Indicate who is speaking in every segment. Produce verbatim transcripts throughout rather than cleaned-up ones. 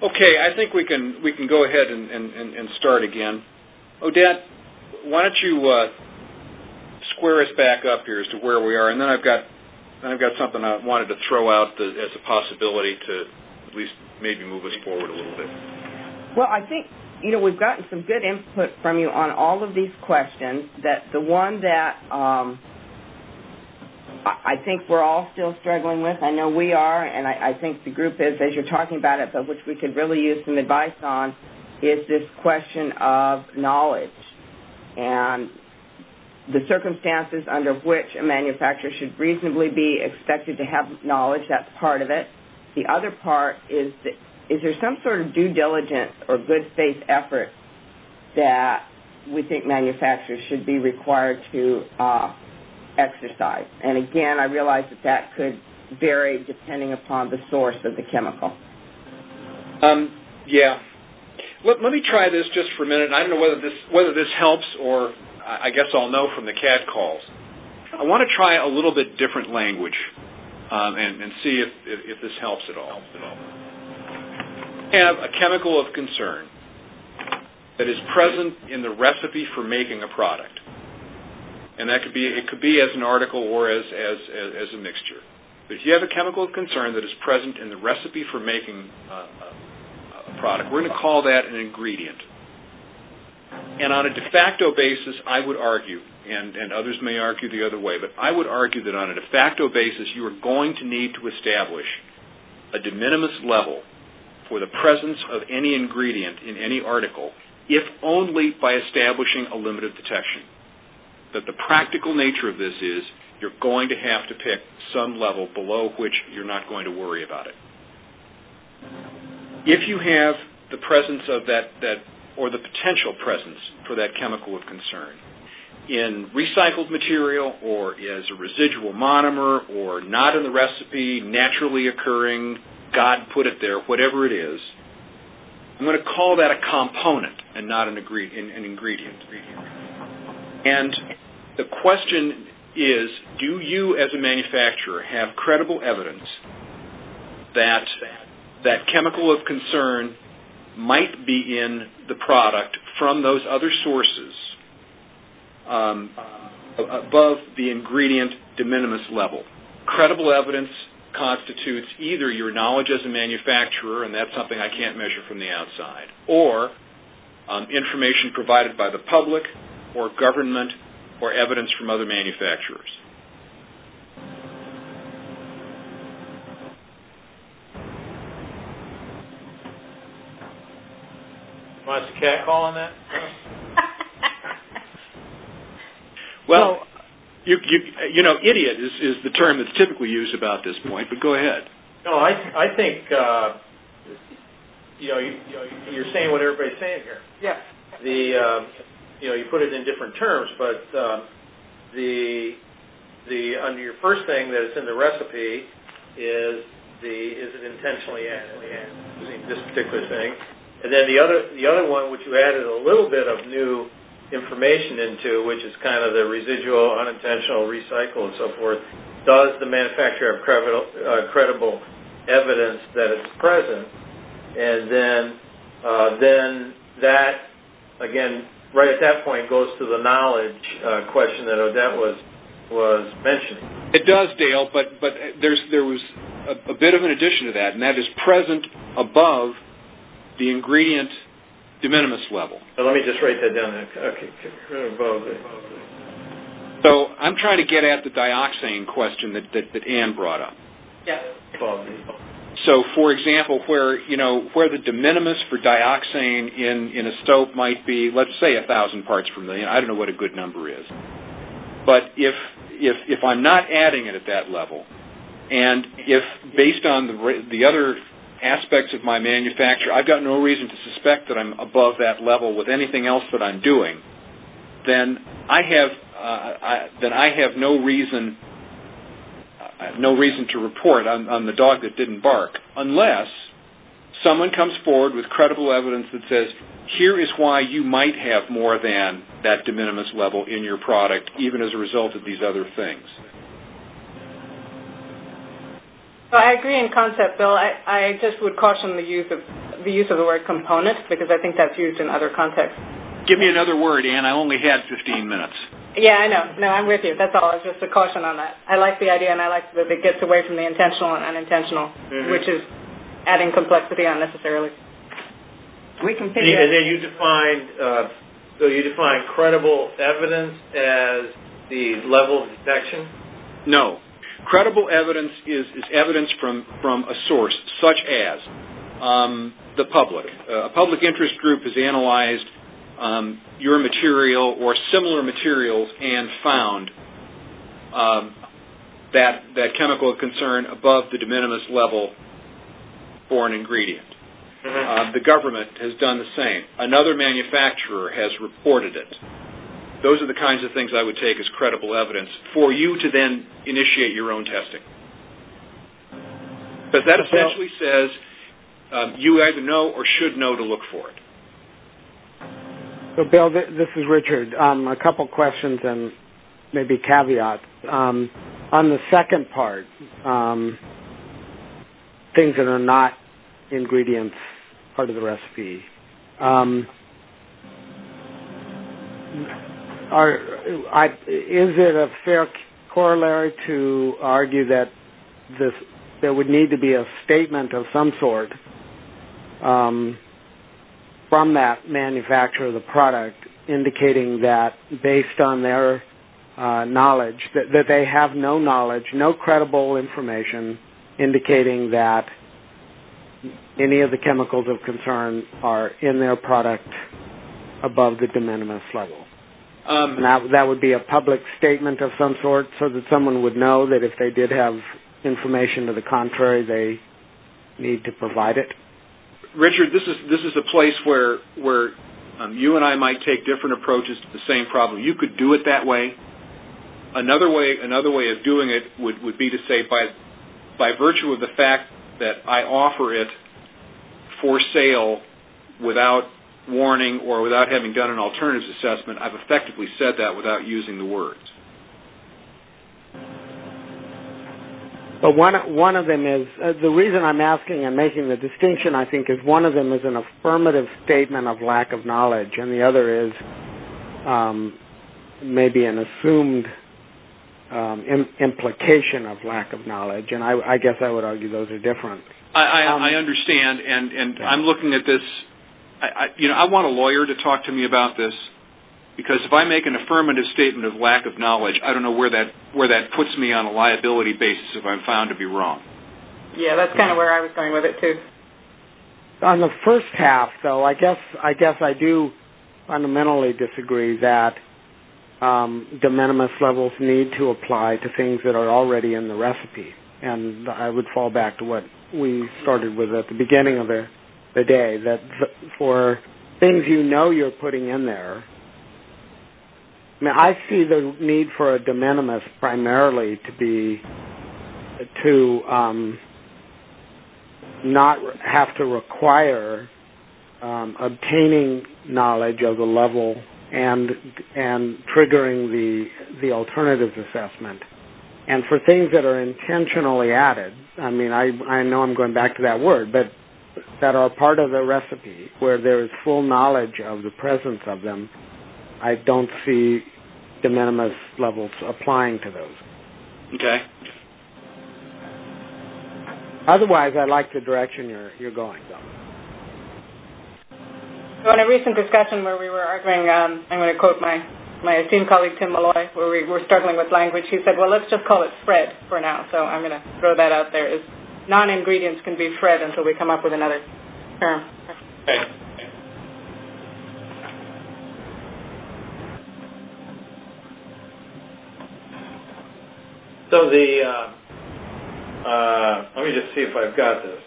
Speaker 1: Okay, I think we can we can go ahead and, and, and start again. Odette, why don't you uh, square us back up here as to where we are, and then I've got then I've got something I wanted to throw out the, as a possibility to at least maybe move us forward a little bit.
Speaker 2: Well, I think, you know, we've gotten some good input from you on all of these questions. That the one that um, I think we're all still struggling with, I know we are, and I, I think the group is, as you're talking about it, but which we could really use some advice on, is this question of knowledge and the circumstances under which a manufacturer should reasonably be expected to have knowledge. That's part of it. The other part is that, is there some sort of due diligence or good faith effort that we think manufacturers should be required to uh, exercise? And again, I realize that that could vary depending upon the source of the chemical.
Speaker 1: Um, yeah. Let, let me try this just for a minute. I don't know whether this whether this helps, or I guess I'll know from the C A D calls. I want to try a little bit different language um, and, and see if, if, if this helps at all. Have a chemical of concern that is present in the recipe for making a product, and that could be it could be as an article or as as as, as a mixture. But if you have a chemical of concern that is present in the recipe for making uh, a product, we're going to call that an ingredient. And on a de facto basis, I would argue, and, and others may argue the other way, but I would argue that on a de facto basis, you are going to need to establish a de minimis level for the presence of any ingredient in any article, if only by establishing a limit of detection. That the practical nature of this is you're going to have to pick some level below which you're not going to worry about it. If you have the presence of that, that or the potential presence for that chemical of concern in recycled material or as a residual monomer or not in the recipe, naturally occurring, God put it there, whatever it is, I'm going to call that a component and not an, agree- an ingredient. And the question is, do you as a manufacturer have credible evidence that that chemical of concern might be in the product from those other sources um, above the ingredient de minimis level? Credible evidence constitutes either your knowledge as a manufacturer, and that's something I can't measure from the outside, or um, information provided by the public or government or evidence from other manufacturers.
Speaker 3: Wants a cat call on that?
Speaker 1: Well, you, you you know, idiot is, is the term that's typically used about this point, but go ahead.
Speaker 3: No, I I think, uh, you know, you, you know, you're saying what everybody's saying here.
Speaker 2: Yeah.
Speaker 3: The, um, you know, you put it in different terms, but um, the, the under your first thing that is in the recipe is the, is it intentionally added, using this particular thing. And then the other the other one, which you added a little bit of new information into, which is kind of the residual, unintentional, recycle, and so forth, does the manufacturer have credible, uh, credible evidence that it's present? And then uh, then that, again, right at that point goes to the knowledge uh, question that Odette was was mentioning.
Speaker 1: It does, Dale, but but there's there was a, a bit of an addition to that, and that is present above the ingredient de minimis level.
Speaker 3: So let me just write that down. Okay, above it.
Speaker 1: So I'm trying to get at the dioxane question that, that, that Ann brought up.
Speaker 3: Yeah.
Speaker 1: So, for example, where you know where the de minimis for dioxane in, in a soap might be, let's say, a thousand parts per million. I don't know what a good number is, but if if if I'm not adding it at that level, and if based on the the other aspects of my manufacture, I've got no reason to suspect that I'm above that level with anything else that I'm doing, then I have uh, I, then I have no reason uh, no reason to report on, on the dog that didn't bark, unless someone comes forward with credible evidence that says, here is why you might have more than that de minimis level in your product, even as a result of these other things.
Speaker 4: Well, I agree in concept, Bill. I, I just would caution the use of the use of the word component, because I think that's used in other contexts.
Speaker 1: Give me another word, Ann. I only had fifteen minutes.
Speaker 4: Yeah, I know. No, I'm with you. That's all. It's just a caution on that. I like the idea, and I like that it gets away from the intentional and unintentional, mm-hmm. which is adding complexity unnecessarily.
Speaker 2: We can
Speaker 3: figure. And then you define, uh, so you define credible evidence as the level of detection?
Speaker 1: No. Credible evidence is, is evidence from, from a source, such as um, the public. Uh, a public interest group has analyzed um, your material or similar materials and found um, that, that chemical of concern above the de minimis level for an ingredient. Mm-hmm. Uh, the government has done the same. Another manufacturer has reported it. Those are the kinds of things I would take as credible evidence for you to then initiate your own testing. Because that essentially says um, you either know or should know to look for it.
Speaker 5: So, Bill, th- this is Richard. Um, a couple questions and maybe caveats. Um, on the second part, um, things that are not ingredients part of the recipe, um, Are, I, is it a fair corollary to argue that this there would need to be a statement of some sort um, from that manufacturer of the product indicating that based on their uh, knowledge, that, that they have no knowledge, no credible information indicating that any of the chemicals of concern are in their product above the de minimis level? Um, and that, that would be a public statement of some sort so that someone would know that if they did have information to the contrary, they need to provide it?
Speaker 1: Richard, this is this is a place where where um, you and I might take different approaches to the same problem. You could do it that way. Another way another way of doing it would, would be to say by by virtue of the fact that I offer it for sale without warning or without having done an alternatives assessment, I've effectively said that without using the words.
Speaker 5: But one one of them is, uh, the reason I'm asking and making the distinction, I think, is one of them is an affirmative statement of lack of knowledge, and the other is um, maybe an assumed um, im- implication of lack of knowledge, and I, I guess I would argue those are different.
Speaker 1: I, I,
Speaker 5: um,
Speaker 1: I understand, and, and
Speaker 5: yeah.
Speaker 1: I'm looking at this. I, I, you know, I want a lawyer to talk to me about this, because if I make an affirmative statement of lack of knowledge, I don't know where that where that puts me on a liability basis if I'm found to be wrong.
Speaker 4: Yeah, that's kind of where I was going with it too.
Speaker 5: On the first half, though, I guess I guess I do fundamentally disagree that um, de minimis levels need to apply to things that are already in the recipe, and I would fall back to what we started with at the beginning of the the day, that for things you know you're putting in there, I mean, I see the need for a de minimis primarily to be to um, not have to require um, obtaining knowledge of the level and and triggering the the alternatives assessment. And for things that are intentionally added, I mean, I I know I'm going back to that word, but that are part of the recipe where there is full knowledge of the presence of them, I don't see de minimis levels applying to those.
Speaker 1: Okay.
Speaker 5: Otherwise, I like the direction you're you're going, though.
Speaker 4: So in a recent discussion where we were arguing, um, I'm going to quote my, my esteemed colleague Tim Malloy, where we were struggling with language, he said, well, let's just call it Fred for now. So I'm going to throw that out there. Is non-ingredients can be Fred until we come up with another term.
Speaker 1: Okay.
Speaker 3: So the, uh, uh, let me just see if I've got this.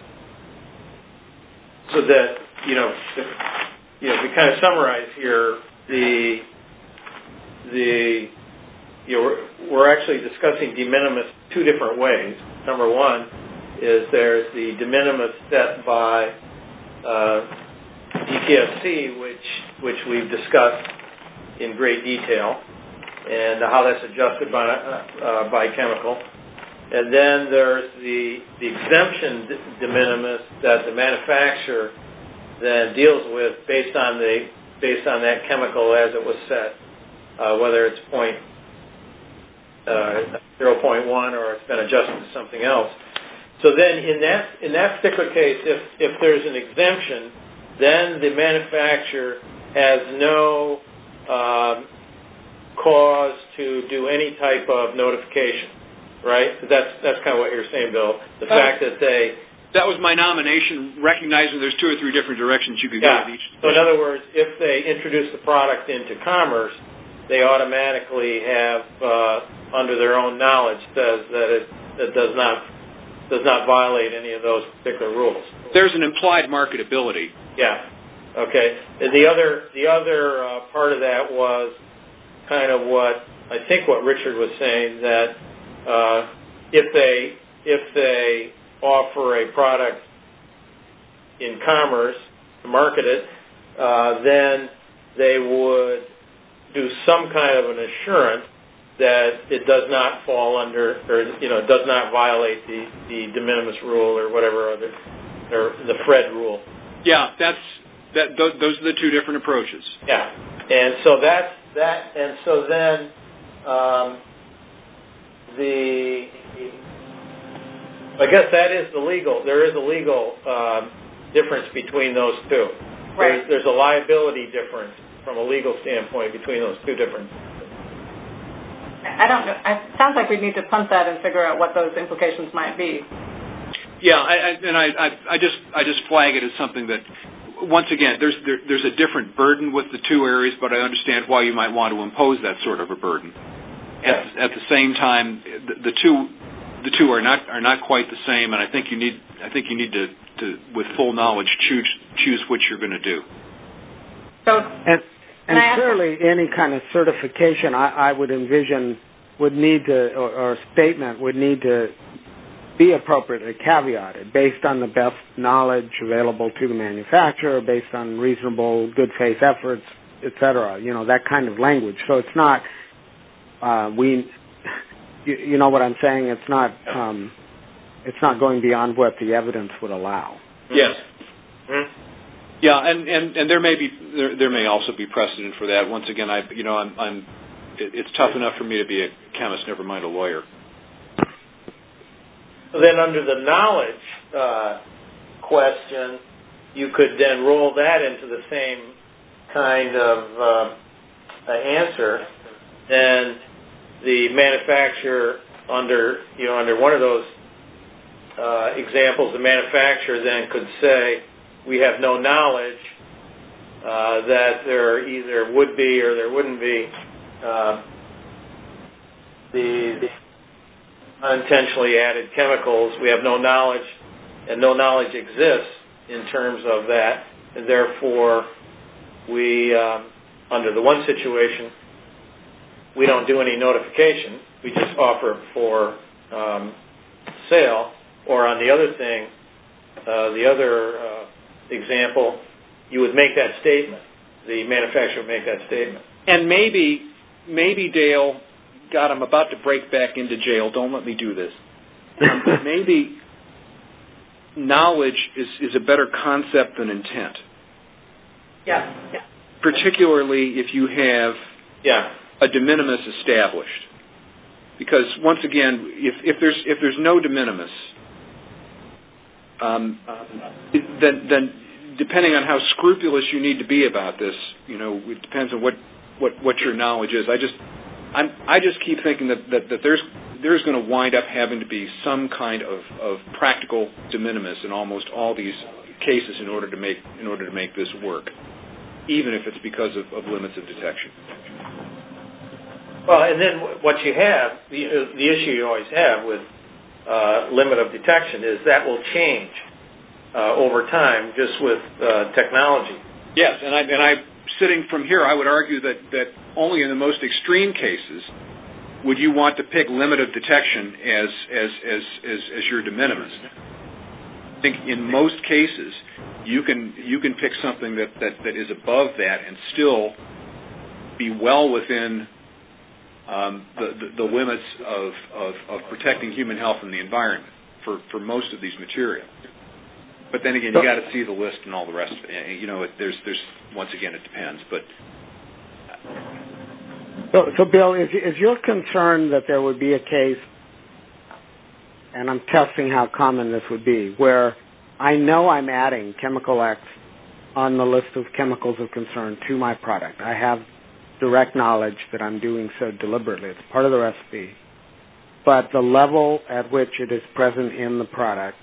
Speaker 3: So that, you know, if, you know, if we kind of summarize here, the, the, you know, we're, we're actually discussing de minimis two different ways. Number one is there's the de minimis set by uh, D T S C, which which we've discussed in great detail, and how that's adjusted by uh, by chemical. And then there's the the exemption de minimis that the manufacturer then deals with based on the based on that chemical as it was set, uh, whether it's point uh, zero point one or it's been adjusted to something else. So then, in that in that particular case, if if there's an exemption, then the manufacturer has no um, cause to do any type of notification, right? That's that's kind of what you're saying, Bill. The uh, fact that they
Speaker 1: that was my nomination, recognizing there's two or three different directions you could
Speaker 3: yeah.
Speaker 1: go with each.
Speaker 3: So in other words, if they introduce the product into commerce, they automatically have, uh, under their own knowledge, says that it, it does not does not violate any of those particular rules.
Speaker 1: There's an implied marketability.
Speaker 3: Yeah. Okay. And the other the other uh, part of that was kind of what I think what Richard was saying, that uh, if they if they offer a product in commerce to market it, uh, then they would do some kind of an assurance that it does not fall under, or you know, does not violate the, the de minimis rule or whatever other, or the Fred rule.
Speaker 1: Yeah, that's that. Those, those are the two different approaches.
Speaker 3: Yeah, and so that's that, and so then um, the, I guess that is the legal. There is a legal um, difference between those two.
Speaker 4: Right.
Speaker 3: There's, there's a liability difference from a legal standpoint between those two different.
Speaker 4: I don't know. It sounds like we need to punt that and figure out what those implications might be.
Speaker 1: Yeah, I, I, and I, I, I just I just flag it as something that, once again, there's there, there's a different burden with the two areas, but I understand why you might want to impose that sort of a burden.
Speaker 3: Yes.
Speaker 1: At, at the same time, the, the two the two are not are not quite the same, and I think you need I think you need to, to with full knowledge choose choose what you're going to do.
Speaker 4: So.
Speaker 5: And, And clearly, any kind of certification I, I would envision would need to, or, or statement would need to be appropriately caveated based on the best knowledge available to the manufacturer, based on reasonable good faith efforts, et cetera. You know, that kind of language. So it's not, uh, we, you, you know what I'm saying? It's not, um, it's not going beyond what the evidence would allow.
Speaker 1: Yes.
Speaker 3: Mm-hmm.
Speaker 1: Yeah, and, and, and there may be there, there may also be precedent for that. Once again, I you know I'm, I'm it, it's tough enough for me to be a chemist, never mind a lawyer.
Speaker 3: So then, under the knowledge uh, question, you could then roll that into the same kind of uh, answer. Then the manufacturer, under you know under one of those uh, examples, the manufacturer then could say, we have no knowledge uh, that there either would be or there wouldn't be uh, the, the unintentionally added chemicals. We have no knowledge, and no knowledge exists in terms of that, and therefore we, um, under the one situation, we don't do any notification. We just offer for um, sale. Or on the other thing, uh, the other uh, example, you would make that statement. The manufacturer would make that statement.
Speaker 1: And maybe, maybe Dale, God, I'm about to break back into jail. Don't let me do this. Um, maybe knowledge is, is a better concept than intent.
Speaker 4: Yeah. yeah.
Speaker 1: Particularly if you have
Speaker 3: yeah.
Speaker 1: a de minimis established. Because once again, if, if there's if there's no de minimis, Um, then, then, depending on how scrupulous you need to be about this, you know, it depends on what, what, what your knowledge is. I just, I'm, I just keep thinking that, that, that there's there's going to wind up having to be some kind of, of practical de minimis in almost all these cases in order to make in order to make this work, even if it's because of, of limits of detection.
Speaker 3: Well, and then what you have, the the issue you always have with Uh, limit of detection is that will change uh, over time just with uh, technology.
Speaker 1: Yes, and I and I sitting from here, I would argue that, that only in the most extreme cases would you want to pick limit of detection as as as as, as your de minimis. I think in most cases you can you can pick something that, that, that is above that and still be well within Um, the, the, the limits of, of, of protecting human health and the environment for, for most of these materials. But then again, you got to see the list and all the rest. You know, there's, there's once again, it depends. But
Speaker 5: so, so Bill, is is your concern that there would be a case, and I'm testing how common this would be, where I know I'm adding chemical X on the list of chemicals of concern to my product. I have direct knowledge that I'm doing so deliberately. It's part of the recipe. But the level at which it is present in the product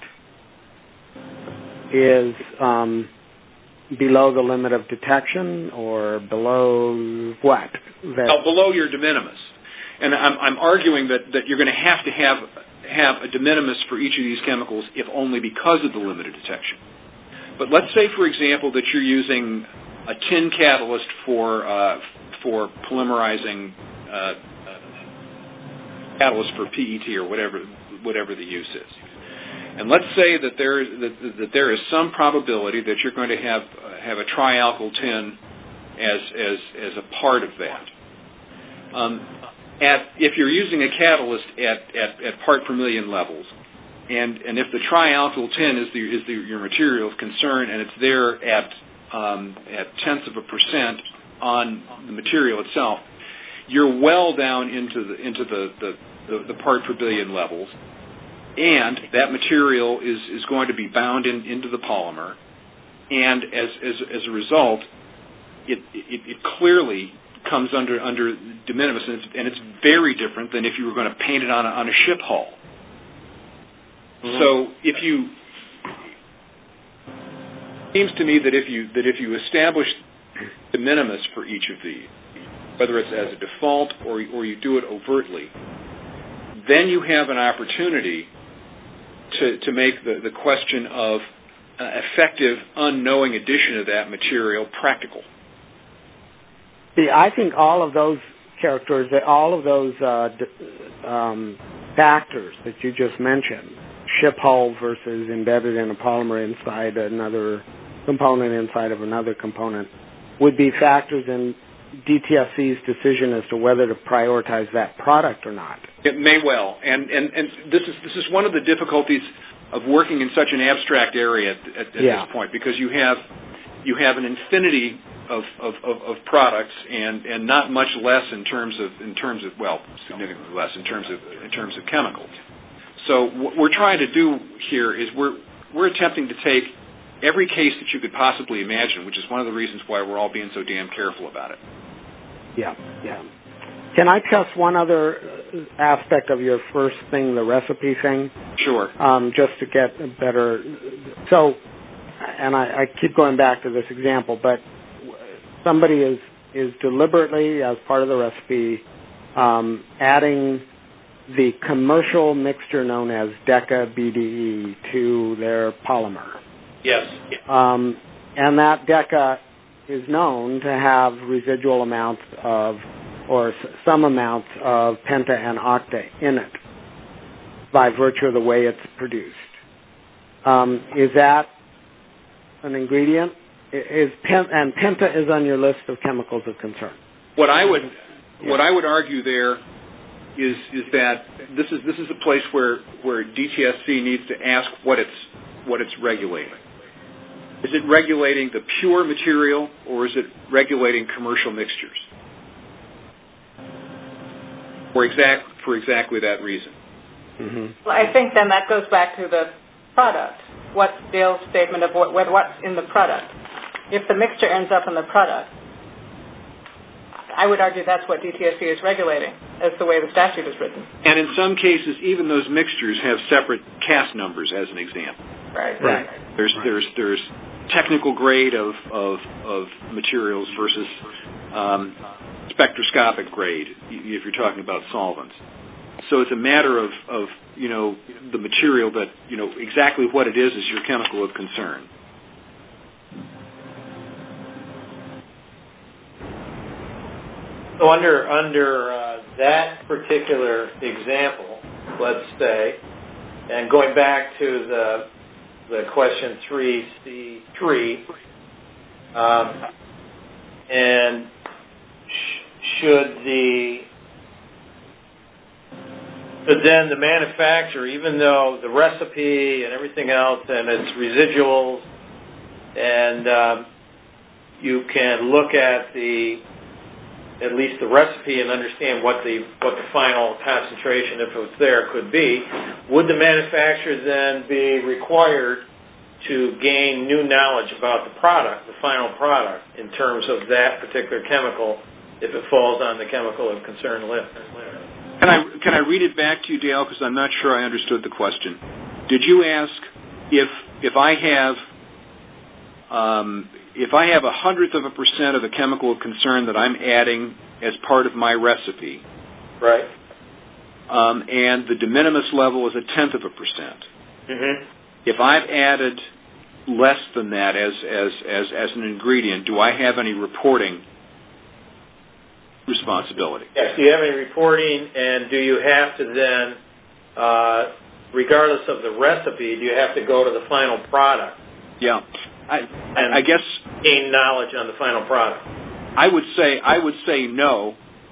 Speaker 5: is um, below the limit of detection, or below what? That
Speaker 1: oh, below your de minimis. And I'm, I'm arguing that, that you're going to have to have have a de minimis for each of these chemicals, if only because of the limited detection. But let's say, for example, that you're using a tin catalyst for uh, for polymerizing uh, catalyst for P E T or whatever whatever the use is. And let's say that there is that, that there is some probability that you're going to have uh, have a trialkyl tin as as as a part of that. Um, at if you're using a catalyst at, at, at part per million levels, and and if the trialkyl tin is the is the, your material of concern, and it's there at um, at tenths of a percent on the material itself, you're well down into the into the, the, the, the part per billion levels, and that material is, is going to be bound in, into the polymer, and as as, as a result, it, it, it clearly comes under under de minimis, and it's, and it's very different than if you were going to paint it on a, on a ship hull. Mm-hmm. So if you it seems to me that if you that if you establish de minimis for each of these, whether it's as a default or or you do it overtly, then you have an opportunity to to make the, the question of uh, effective unknowing addition of that material practical.
Speaker 5: See, I think all of those characters, all of those uh, d- um, factors that you just mentioned, ship hull versus embedded in a polymer inside another component inside of another component, would be factors in D T S C's decision as to whether to prioritize that product or not.
Speaker 1: It may well, and and, and this is this is one of the difficulties of working in such an abstract area at, at, at
Speaker 5: yeah.
Speaker 1: this point, because you have you have an infinity of, of, of, of products and, and not much less in terms of in terms of well significantly less in terms of in terms of chemicals. So what we're trying to do here is we're we're attempting to take every case that you could possibly imagine, which is one of the reasons why we're all being so damn careful about it.
Speaker 5: Yeah, yeah. Can I test one other aspect of your first thing, the recipe thing?
Speaker 1: Sure.
Speaker 5: Um, just to get a better. So, and I, I keep going back to this example, but somebody is is deliberately, as part of the recipe, um, adding the commercial mixture known as Deca B D E to their polymer.
Speaker 3: Yes.
Speaker 5: Um, and that Deca is known to have residual amounts of, or s- some amounts of penta and octa in it by virtue of the way it's produced. Um, is that an ingredient? Is pen, and penta is on your list of chemicals of concern.
Speaker 1: What I would
Speaker 5: yeah.
Speaker 1: what I would argue there is is that this is this is a place where, where D T S C needs to ask what it's what it's regulating. Is it regulating the pure material, or is it regulating commercial mixtures? For exact for exactly that reason.
Speaker 5: Mm-hmm.
Speaker 4: Well, I think then that goes back to the product. What's Dale's statement of what, what's in the product? If the mixture ends up in the product, I would argue that's what D T S C is regulating, as the way the statute is written.
Speaker 1: And in some cases, even those mixtures have separate C A S numbers, as an example.
Speaker 4: Right.
Speaker 5: Right.
Speaker 1: There's there's there's technical grade of of, of materials versus um, spectroscopic grade, if you're talking about solvents. So it's a matter of, of you know the material that you know exactly what it is is your chemical of concern.
Speaker 3: So under under uh, that particular example, let's say, and going back to the the question three C three, um, and sh- should the But then the manufacturer, even though the recipe and everything else and its residuals, and um, you can look at the at least the recipe and understand what the what the final concentration, if it was there, could be, would the manufacturer then be required to gain new knowledge about the product, the final product, in terms of that particular chemical, if it falls on the chemical of concern list?
Speaker 1: Can I can I read it back to you, Dale, because I'm not sure I understood the question. Did you ask if if I have um, if I have a hundredth of a percent of the chemical of concern that I'm adding as part of my recipe,
Speaker 3: right,
Speaker 1: um, and the de minimis level is a tenth of a percent,
Speaker 3: mm-hmm.
Speaker 1: if I've added less than that as, as as as an ingredient, do I have any reporting responsibility?
Speaker 3: Yes. Do you have any reporting, and do you have to then, uh, regardless of the recipe, do you have to go to the final product?
Speaker 1: Yeah. I,
Speaker 3: and
Speaker 1: I guess
Speaker 3: gain knowledge on the final product.
Speaker 1: I would say I would say no,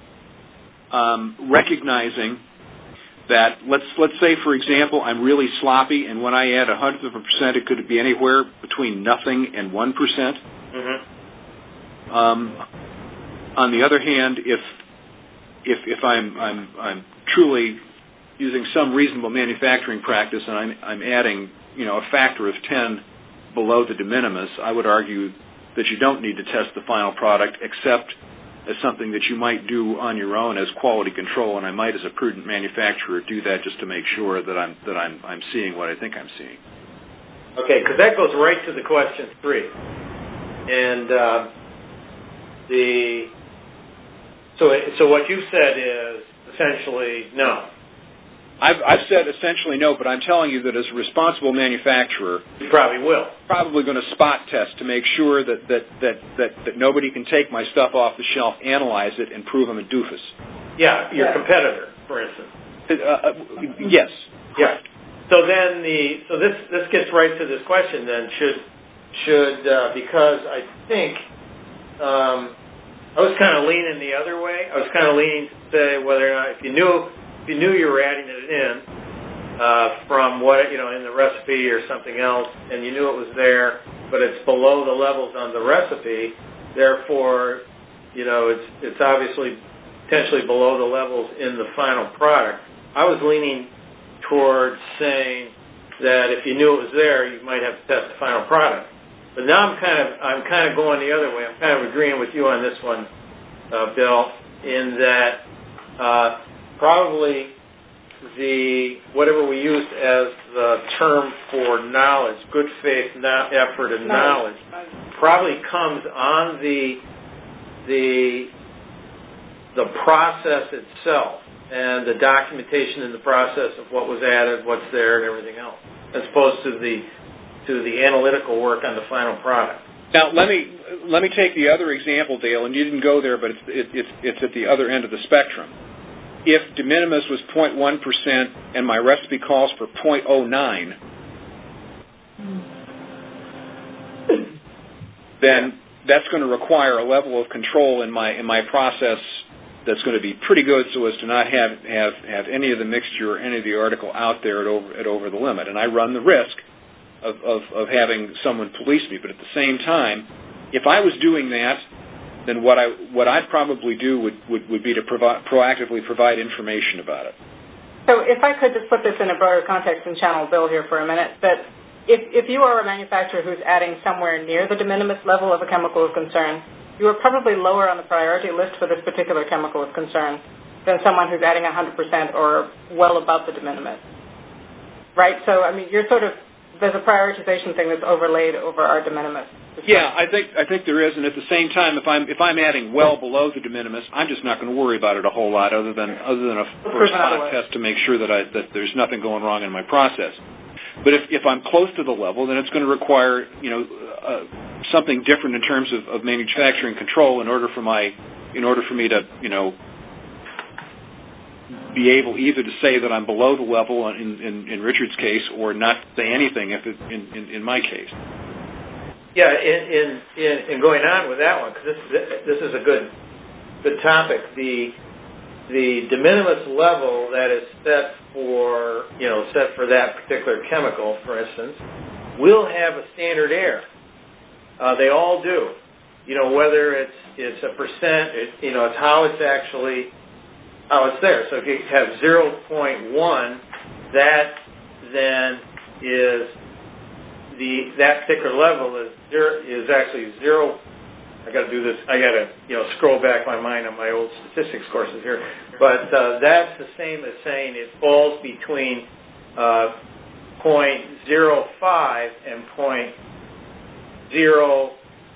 Speaker 1: um, recognizing that let's let's say, for example, I'm really sloppy, and when I add a hundredth of a percent, it could be anywhere between nothing and one percent.
Speaker 3: Mm-hmm.
Speaker 1: Um, on the other hand, if if if I'm I'm I'm truly using some reasonable manufacturing practice, and I'm I'm adding you know a factor of ten below the de minimis, I would argue that you don't need to test the final product except as something that you might do on your own as quality control, and I might, as a prudent manufacturer, do that just to make sure that I'm that I'm I'm seeing what I think I'm seeing.
Speaker 3: Okay, because that goes right to the question three, and uh, the so so what you said is essentially no.
Speaker 1: I've, I've said essentially no, but I'm telling you that as a responsible manufacturer,
Speaker 3: you probably will.
Speaker 1: Probably going to spot test to make sure that that, that, that that nobody can take my stuff off the shelf, analyze it, and prove I'm a doofus.
Speaker 3: Yeah, your yeah. competitor, for instance.
Speaker 1: Uh, uh, yes.
Speaker 3: Yeah. So then the so this this gets right to this question. Then should should uh, because I think um, I was kind of leaning the other way. I was kind of leaning to say whether or not if you knew. If you knew you were adding it in uh, from what, you know, in the recipe or something else, and you knew it was there, but it's below the levels on the recipe, therefore, you know, it's it's obviously potentially below the levels in the final product. I was leaning towards saying that if you knew it was there, you might have to test the final product. But now I'm kind of I'm kind of going the other way. I'm kind of agreeing with you on this one, uh, Bill, in that. Uh, Probably the whatever we used as the term for knowledge, good faith no, effort and knowledge, probably comes on the the the process itself and the documentation in the process of what was added, what's there, and everything else, as opposed to the to the analytical work on the final product.
Speaker 1: Now let me let me take the other example, Dale, and you didn't go there, but it's it, it's it's at the other end of the spectrum. If de minimis was zero point one percent and my recipe calls for zero point zero nine, then that's going to require a level of control in my in my process that's going to be pretty good, so as to not have have, have any of the mixture or any of the article out there at over at over the limit. And I run the risk of, of, of having someone police me. But at the same time, if I was doing that, then what I what I'd probably do would, would, would be to provide, proactively provide information about it.
Speaker 4: So if I could just put this in a broader context and channel Bill here for a minute, that if, if you are a manufacturer who's adding somewhere near the de minimis level of a chemical of concern, you are probably lower on the priority list for this particular chemical of concern than someone who's adding one hundred percent or well above the de minimis. Right? So, I mean, you're sort of, there's a prioritization thing that's overlaid over our de minimis.
Speaker 1: Yeah, I think I think there is, and at the same time, if I'm if I'm adding well below the de minimis, I'm just not going to worry about it a whole lot, other than other than a first spot test to make sure that I that there's nothing going wrong in my process. But if if I'm close to the level, then it's going to require you know uh, something different in terms of, of manufacturing control in order for my in order for me to you know be able either to say that I'm below the level in in, in Richard's case, or not say anything if it, in, in in my case.
Speaker 3: Yeah, in, in, in, in going on with that one, because this, this is a good good topic. The the de minimis level that is set for, you know, set for that particular chemical, for instance, will have a standard error. Uh, they all do. You know, whether it's it's a percent, it, you know, it's how it's actually, how it's there. So if you have zero point one, that then is the, that particular level is zero, is actually zero. I got to do this. I got to, you know, scroll back my mind on my old statistics courses here. But uh, that's the same as saying it falls between uh, zero point zero five and zero point zero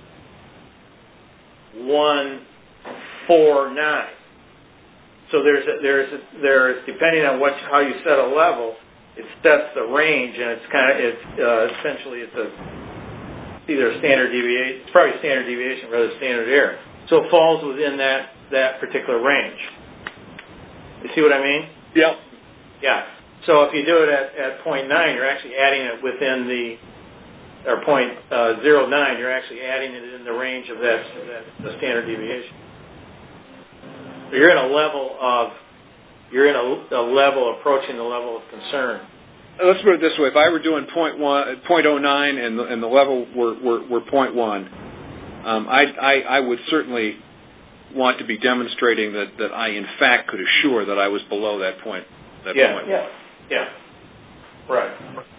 Speaker 3: one four nine. So there's a, there's a, there's depending on what how you set a level, it sets the range, and it's kind of it's uh, essentially it's a either a standard deviation, it's probably standard deviation rather than standard error. So it falls within that, that particular range. You see what I mean?
Speaker 1: Yep.
Speaker 3: Yeah. So if you do it at, at zero point nine, you're actually adding it within the, or zero point zero nine, you're actually adding it in the range of that, that the standard deviation. So you're in a level of, you're in a, a level approaching the level of concern.
Speaker 1: Let's put it this way: if I were doing point one, point oh nine, and the, and the level were were, were point one, um, I, I I would certainly want to be demonstrating that, that I in fact could assure that I was below that point. That
Speaker 3: yeah,
Speaker 1: point.
Speaker 3: yeah, yeah. Right.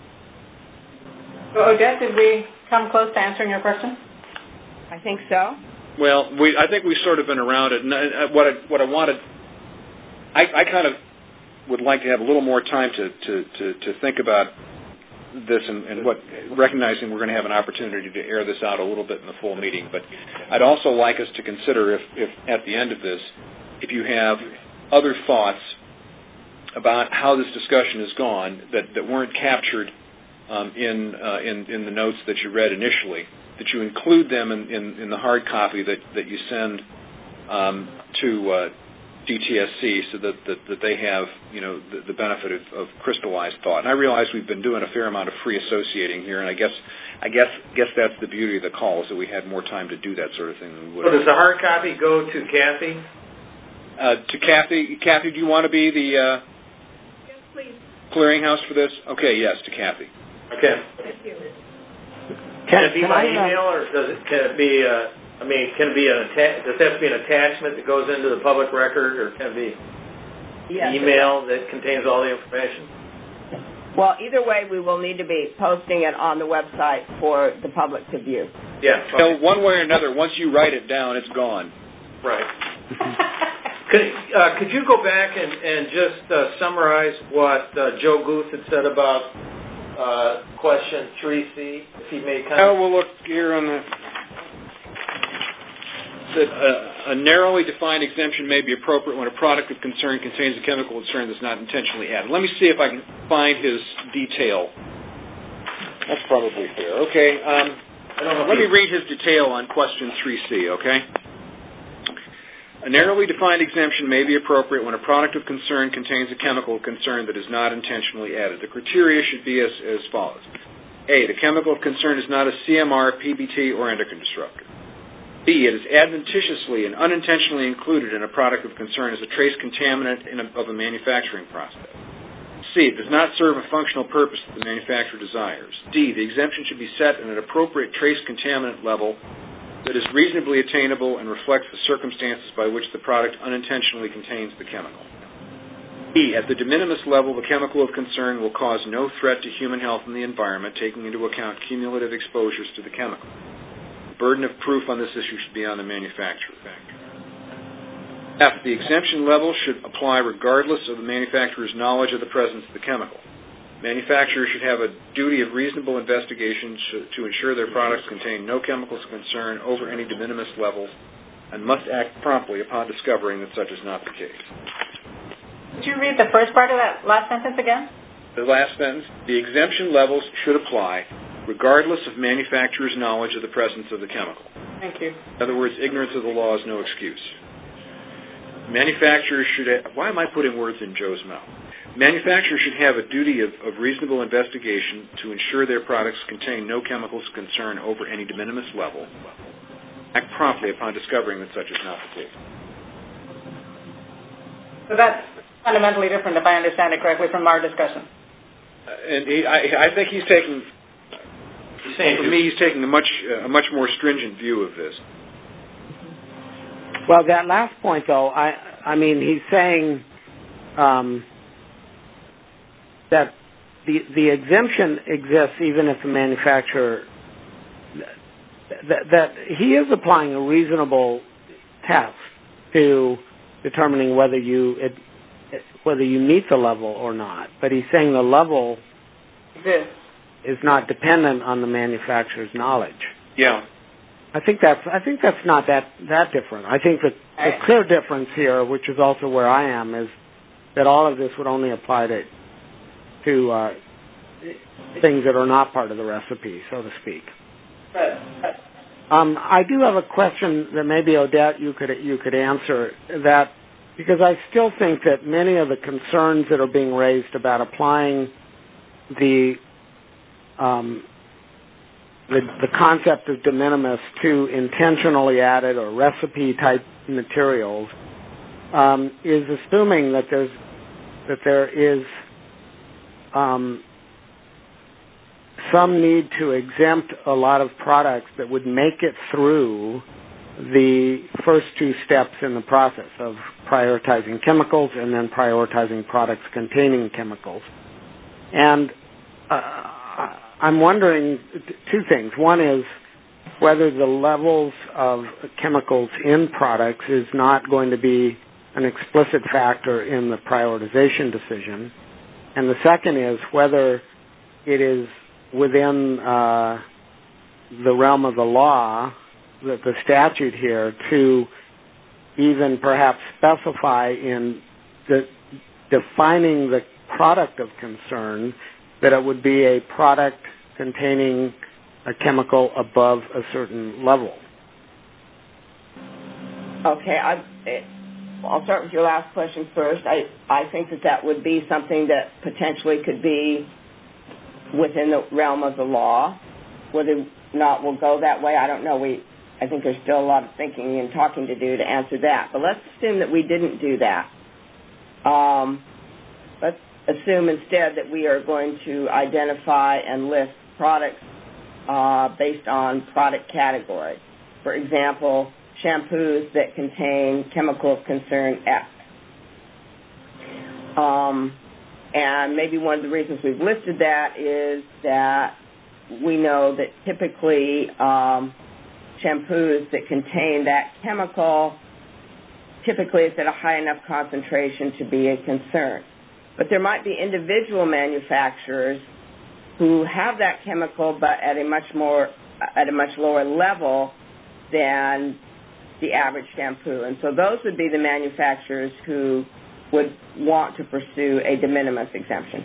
Speaker 4: So, Odette, did we come close to answering your question?
Speaker 2: I think so.
Speaker 1: Well, we I think we've sort of been around it. And what I, what I wanted, I, I kind of would like to have a little more time to, to, to, to think about this and, and what, recognizing we're going to have an opportunity to air this out a little bit in the full meeting. But I'd also like us to consider if, if at the end of this, if you have other thoughts about how this discussion has gone that, that weren't captured um, in, uh, in in the notes that you read initially, that you include them in, in, in the hard copy that, that you send um, to uh, D T S C so that, that, that they have, you know, the, the benefit of, of crystallized thought. And I realize we've been doing a fair amount of free associating here, and I guess I guess guess that's the beauty of the call, is that we had more time to do that sort of thing than we would.
Speaker 3: So does the hard copy go to Kathy?
Speaker 1: Uh, to Kathy. Kathy, do you want to be the uh,
Speaker 6: yes, please.
Speaker 1: clearinghouse for this? Okay, yes, to Kathy.
Speaker 3: Okay.
Speaker 6: Thank you.
Speaker 3: Can it be
Speaker 5: can
Speaker 3: by
Speaker 5: I, uh,
Speaker 3: email, or does it? Can it be? Uh, I mean, can it be an atta- does it have to be an attachment that goes into the public record, or can it be
Speaker 2: Yes.
Speaker 3: email that contains all the information?
Speaker 2: Well, either way, we will need to be posting it on the website for the public to view.
Speaker 3: Yeah.
Speaker 1: So one way or another, once you write it down, it's gone.
Speaker 3: Right. could uh, could you go back and, and just uh, summarize what uh, Joe Guth had said about uh, question three C, if he made comment?
Speaker 1: Oh, we'll look here on the... that a, a narrowly defined exemption may be appropriate when a product of concern contains a chemical concern that's not intentionally added. Let me see if I can find his detail. That's probably fair. Okay. Um,
Speaker 3: I don't know
Speaker 1: let me read his detail on question three C, okay? A narrowly defined exemption may be appropriate when a product of concern contains a chemical of concern that is not intentionally added. The criteria should be as, as follows. A, the chemical of concern is not a C M R, P B T, or endocrine disruptor. B, it is adventitiously and unintentionally included in a product of concern as a trace contaminant in a, of a manufacturing process. C, it does not serve a functional purpose that the manufacturer desires. D, the exemption should be set at an appropriate trace contaminant level that is reasonably attainable and reflects the circumstances by which the product unintentionally contains the chemical. E, at the de minimis level, the chemical of concern will cause no threat to human health and the environment, taking into account cumulative exposures to the chemical. Burden of proof on this issue should be on the manufacturer. F, the exemption level should apply regardless of the manufacturer's knowledge of the presence of the chemical. Manufacturers should have a duty of reasonable investigation to ensure their products contain no chemicals of concern over any de minimis levels and must act promptly upon discovering that such is not the case.
Speaker 4: Could you read the first part of that last sentence again?
Speaker 1: The last sentence, the exemption levels should apply regardless of manufacturer's knowledge of the presence of the chemical.
Speaker 4: Thank you.
Speaker 1: In other words, ignorance of the law is no excuse. Manufacturers should have, why am I putting words in Joe's mouth? Manufacturers should have a duty of, of reasonable investigation to ensure their products contain no chemicals of concern over any de minimis level. Act promptly upon discovering that such is not the case.
Speaker 4: So that's fundamentally different, if I understand it correctly, from our discussion.
Speaker 1: Uh, and he, I, I think he's taking,
Speaker 3: he's saying
Speaker 1: for me, he's taking a much uh, a much more stringent view of this.
Speaker 5: Well, that last point, though, I I mean, he's saying um, that the the exemption exists even if the manufacturer that, that he is applying a reasonable test to determining whether you it, whether you meet the level or not. But he's saying the level
Speaker 4: exists.
Speaker 5: Is not dependent on the manufacturer's knowledge.
Speaker 1: Yeah.
Speaker 5: I think that's I think that's not that, that different. I think that the clear difference here, which is also where I am, is that all of this would only apply to to uh, things that are not part of the recipe, so to speak.
Speaker 4: Right.
Speaker 5: Um, I do have a question that maybe Odette you could you could answer that, because I still think that many of the concerns that are being raised about applying the um, The, the concept of de minimis to intentionally added or recipe type materials um, is assuming that there's that there is um, some need to exempt a lot of products that would make it through the first two steps in the process of prioritizing chemicals and then prioritizing products containing chemicals. And uh, I'm wondering two things. One is whether the levels of chemicals in products is not going to be an explicit factor in the prioritization decision. And the second is whether it is within uh, the realm of the law, the, the statute here, to even perhaps specify in the defining the product of concern that it would be a product containing a chemical above a certain level.
Speaker 2: Okay, I, I'll start with your last question first. I, I think that that would be something that potentially could be within the realm of the law. Whether or not we'll go that way, I don't know. We, I think there's still a lot of thinking and talking to do to answer that. But let's assume that we didn't do that. Um, let's assume instead that we are going to identify and list products uh, based on product category. For example, shampoos that contain chemical of concern X. Um, and maybe one of the reasons we've listed that is that we know that typically um, shampoos that contain that chemical, typically it's at a high enough concentration to be a concern. But there might be individual manufacturers who have that chemical, but at a much more at a much lower level than the average shampoo. And so those would be the manufacturers who would want to pursue a de minimis exemption.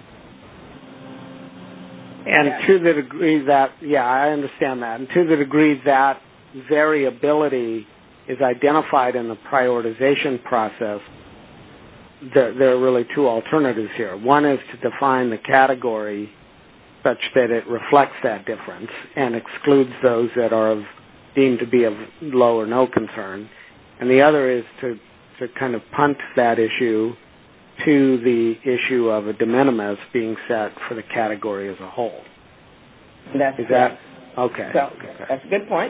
Speaker 5: And
Speaker 2: yeah.
Speaker 5: to the degree that, yeah, I understand that. And to the degree that variability is identified in the prioritization process, There, there are really two alternatives here. One is to define the category such that it reflects that difference and excludes those that are of, deemed to be of low or no concern. And the other is to, to kind of punt that issue to the issue of a de minimis being set for the category as a whole.
Speaker 2: That's
Speaker 5: is that okay?
Speaker 2: So,
Speaker 5: okay.
Speaker 2: That's a good point.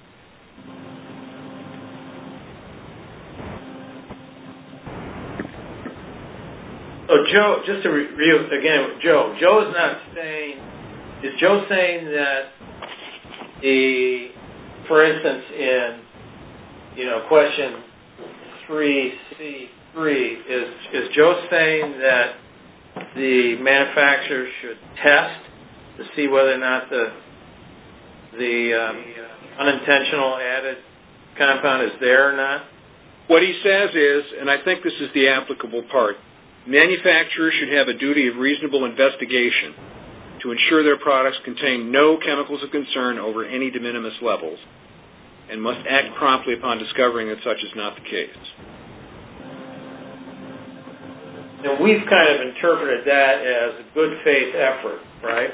Speaker 3: So Joe, just to review again, Joe, Joe is not saying, is Joe saying that the, for instance, in, you know, question three C three, is, is Joe saying that the manufacturer should test to see whether or not the, the um, unintentional added compound is there or not?
Speaker 1: What he says is, and I think this is the applicable part, manufacturers should have a duty of reasonable investigation to ensure their products contain no chemicals of concern over any de minimis levels and must act promptly upon discovering that such is not the case.
Speaker 3: And we've kind of interpreted that as a good faith effort, right?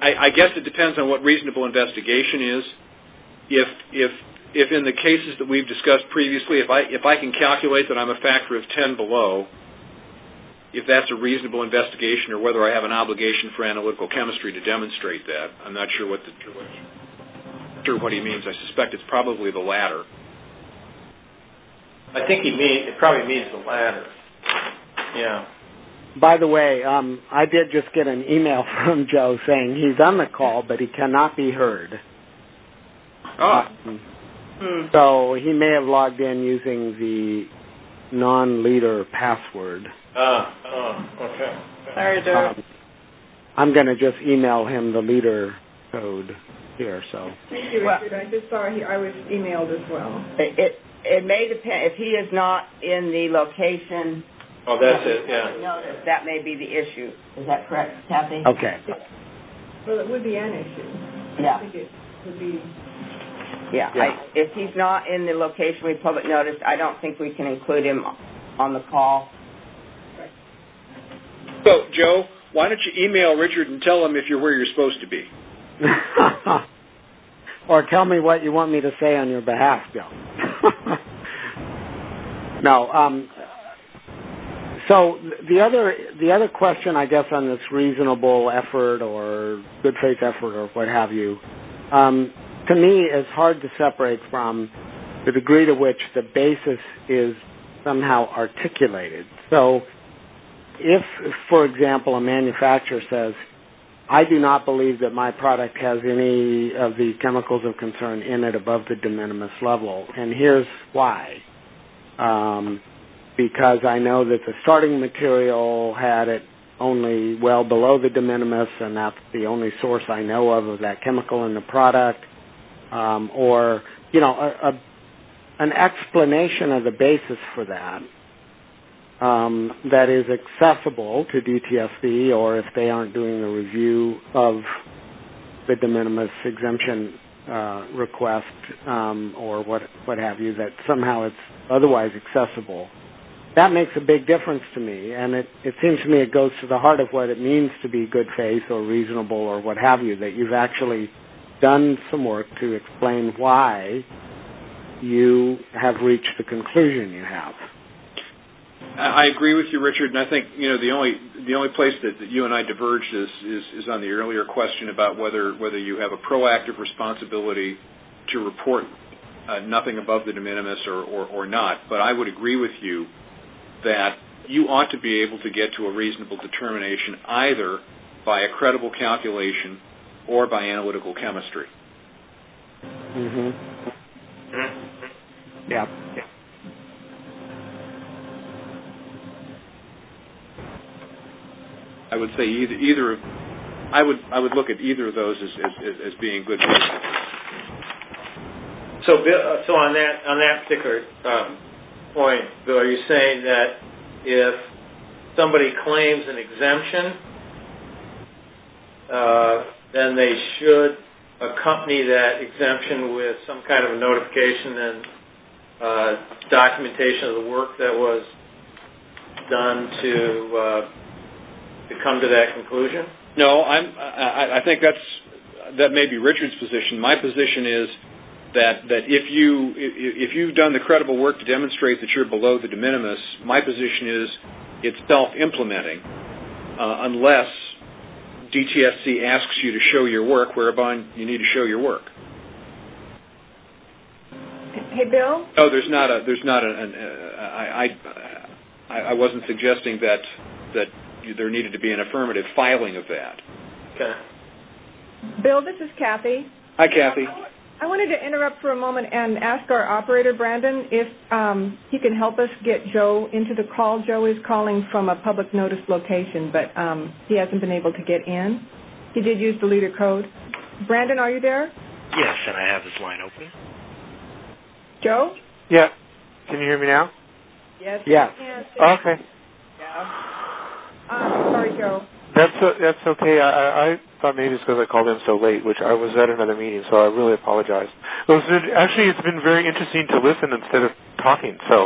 Speaker 1: I, I guess it depends on what reasonable investigation is. If if if in the cases that we've discussed previously, if I if I can calculate that I'm a factor of ten below, if that's a reasonable investigation, or whether I have an obligation for analytical chemistry to demonstrate that, I'm not sure what the sure what he means. I suspect it's probably the latter.
Speaker 3: I think he mean it probably means the latter. Yeah.
Speaker 5: By the way, um, I did just get an email from Joe saying he's on the call, but he cannot be heard.
Speaker 1: Oh.
Speaker 5: Um, hmm. So he may have logged in using the non-leader password.
Speaker 3: Ah, uh, oh, okay.
Speaker 4: Sorry, Joe.
Speaker 5: Um, I'm going to just email him the leader code here. So.
Speaker 6: Thank you, Richard. I just saw he, I was emailed as well.
Speaker 2: It, it it may depend if he is not in the location.
Speaker 3: Oh, that's it. Yeah.
Speaker 2: Notice, that may be the issue. Is that correct, Kathy?
Speaker 5: Okay.
Speaker 6: Well, it would be an issue.
Speaker 2: Yeah.
Speaker 6: I think it would be.
Speaker 2: Yeah.
Speaker 5: yeah.
Speaker 2: I, if he's not in the location we public noticed, I don't think we can include him on the call.
Speaker 1: So, Joe, why don't you email Richard and tell him if you're where you're supposed to be?
Speaker 5: Or tell me what you want me to say on your behalf, Joe. No. Um, so the other the other question, I guess, on this reasonable effort or good faith effort or what have you, um, to me is hard to separate from the degree to which the basis is somehow articulated. So if, for example, a manufacturer says, I do not believe that my product has any of the chemicals of concern in it above the de minimis level, and here's why. Um, because I know that the starting material had it only well below the de minimis, and that's the only source I know of of that chemical in the product, um, or, you know, a, a, an explanation of the basis for that. Um, that is accessible to D T S C, or if they aren't doing the review of the de minimis exemption uh, request um, or what what have you, that somehow it's otherwise accessible. That makes a big difference to me, and it, it seems to me it goes to the heart of what it means to be good faith or reasonable or what have you, that you've actually done some work to explain why you have reached the conclusion you have.
Speaker 1: I agree with you, Richard, and I think you know the only the only place that, that you and I diverged is, is is on the earlier question about whether whether you have a proactive responsibility to report uh, nothing above the de minimis or, or, or not. But I would agree with you that you ought to be able to get to a reasonable determination either by a credible calculation or by analytical chemistry.
Speaker 5: Mm-hmm. Yeah. yeah.
Speaker 1: I would say either either I would I would look at either of those as as, as being good.
Speaker 3: So, Bill, so on that on that particular um, point, Bill, are you saying that if somebody claims an exemption, uh, then they should accompany that exemption with some kind of a notification and uh, documentation of the work that was done to uh, to come to that conclusion?
Speaker 1: No, I'm. I, I think that's that may be Richard's position. My position is that that if you if you've done the credible work to demonstrate that you're below the de minimis, my position is it's self-implementing uh, unless D T S C asks you to show your work, whereupon you need to show your work.
Speaker 6: Hey, Bill.
Speaker 1: No, there's not a there's not an. an uh, I, I I wasn't suggesting that that there needed to be an affirmative filing of that.
Speaker 3: Okay.
Speaker 6: Bill, this is Kathy.
Speaker 1: Hi, Kathy.
Speaker 6: I wanted to interrupt for a moment and ask our operator, Brandon, if um, he can help us get Joe into the call. Joe is calling from a public notice location, but um, he hasn't been able to get in. He did use the leader code. Brandon, are you there?
Speaker 7: Yes, and I have his line open.
Speaker 6: Joe?
Speaker 8: Yeah. Can you hear me now?
Speaker 6: Yes.
Speaker 5: Yeah.
Speaker 8: Okay.
Speaker 6: Yeah. Um, sorry, Joe.
Speaker 8: That's uh, that's okay. I, I thought maybe it's because I called in so late, which I was at another meeting, so I really apologize. It was, actually, it's been very interesting to listen instead of talking. So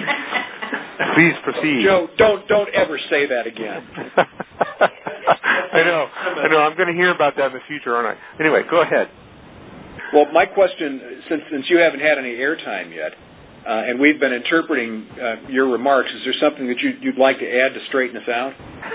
Speaker 8: please proceed.
Speaker 1: Joe, don't don't ever say that again.
Speaker 8: I I know. I know. I'm going to hear about that in the future, aren't I? Anyway, go ahead.
Speaker 1: Well, my question, since since you haven't had any airtime yet, uh, and we've been interpreting uh, your remarks, is there something that you, you'd like to add to straighten us out?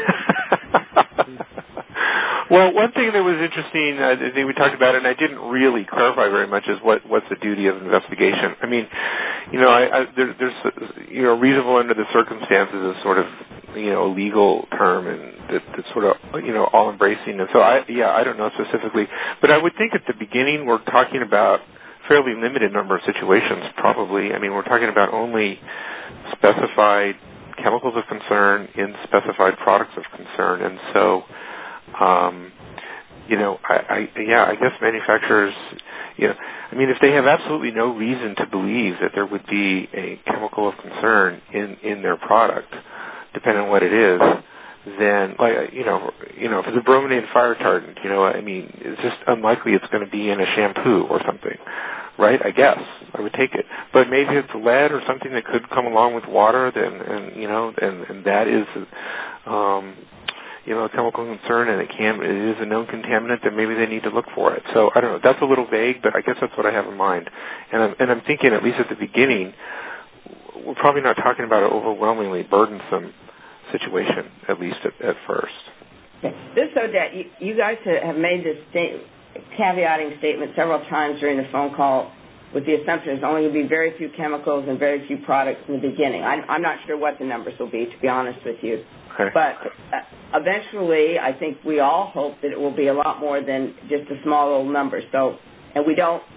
Speaker 8: Well, one thing that was interesting, uh, I think we talked about it, and I didn't really clarify very much, is what, what's the duty of investigation. I mean, you know, I, I, there, there's, you know, reasonable under the circumstances is sort of, you know, a legal term, and that, that's sort of, you know, all-embracing. And so, I, yeah, I don't know specifically. But I would think at the beginning we're talking about fairly limited number of situations, probably. I mean, we're talking about only specified chemicals of concern in specified products of concern. And so, Um, you know, I, I, yeah, I guess manufacturers, you know, I mean, if they have absolutely no reason to believe that there would be a chemical of concern in, in their product, depending on what it is, then, like, you know, you know, if it's a brominated fire retardant, you know, I mean, it's just unlikely it's going to be in a shampoo or something, right? I guess I would take it, but maybe it's lead or something that could come along with water, then, and you know, and, and that is, um. you know, a chemical concern, and it can it is a known contaminant, then maybe they need to look for it. So I don't know. That's a little vague, but I guess that's what I have in mind. And I'm and I'm thinking, at least at the beginning, we're probably not talking about an overwhelmingly burdensome situation, at least at, at first.
Speaker 2: This Odette, you, you guys have made this state, caveating statement several times during the phone call, with the assumption there's only going to be very few chemicals and very few products in the beginning. I'm, I'm not sure what the numbers will be, to be honest with you.
Speaker 8: Okay.
Speaker 2: But uh, eventually, I think we all hope that it will be a lot more than just a small little number. So, and we don't,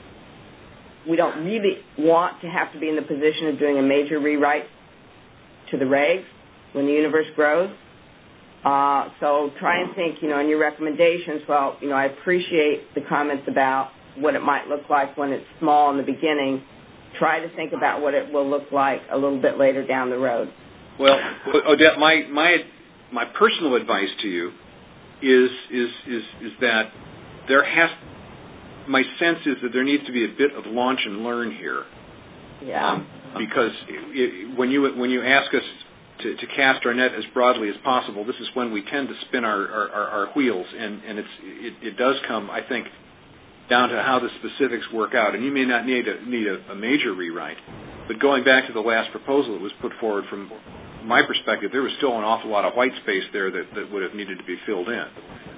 Speaker 2: we don't really want to have to be in the position of doing a major rewrite to the regs when the universe grows. Uh, so try and think, you know, in your recommendations. Well, you know, I appreciate the comments about what it might look like when it's small in the beginning. Try to think about what it will look like a little bit later down the road.
Speaker 1: Well, Odette, my my my personal advice to you is is is is that there has. My sense is that there needs to be a bit of launch and learn here.
Speaker 2: Yeah. Um,
Speaker 1: because it, when you when you ask us to, to cast our net as broadly as possible, this is when we tend to spin our our, our, our wheels, and and it's it, it does come, I think, down to how the specifics work out. And you may not need a need a, a major rewrite, but going back to the last proposal that was put forward from my perspective, there was still an awful lot of white space there that, that would have needed to be filled in.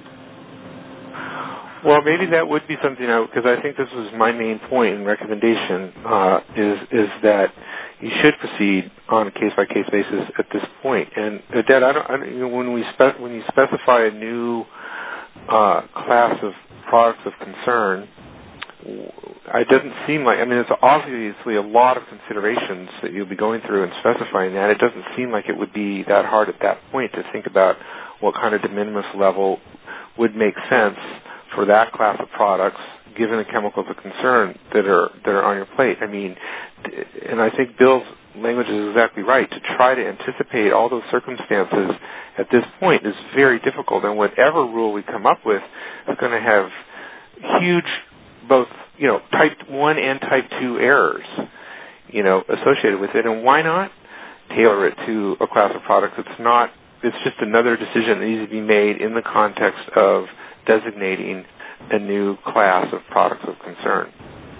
Speaker 8: Well, maybe that would be something out, because I think this was my main point and recommendation, uh, is is that you should proceed on a case by case basis at this point. And Odette, I don't, I don't, you know, when we spe- when you specify a new uh, class of products of concern, it doesn't seem like, I mean, it's obviously a lot of considerations that you'll be going through and specifying that. It doesn't seem like it would be that hard at that point to think about what kind of de minimis level would make sense for that class of products, given the chemicals of concern that are that are on your plate. I mean, and I think Bill's language is exactly right. To try to anticipate all those circumstances at this point is very difficult, and whatever rule we come up with is going to have huge, both, you know, type one and type two errors, you know, associated with it. And why not tailor it to a class of products? It's not, it's just another decision that needs to be made in the context of designating a new class of products of concern.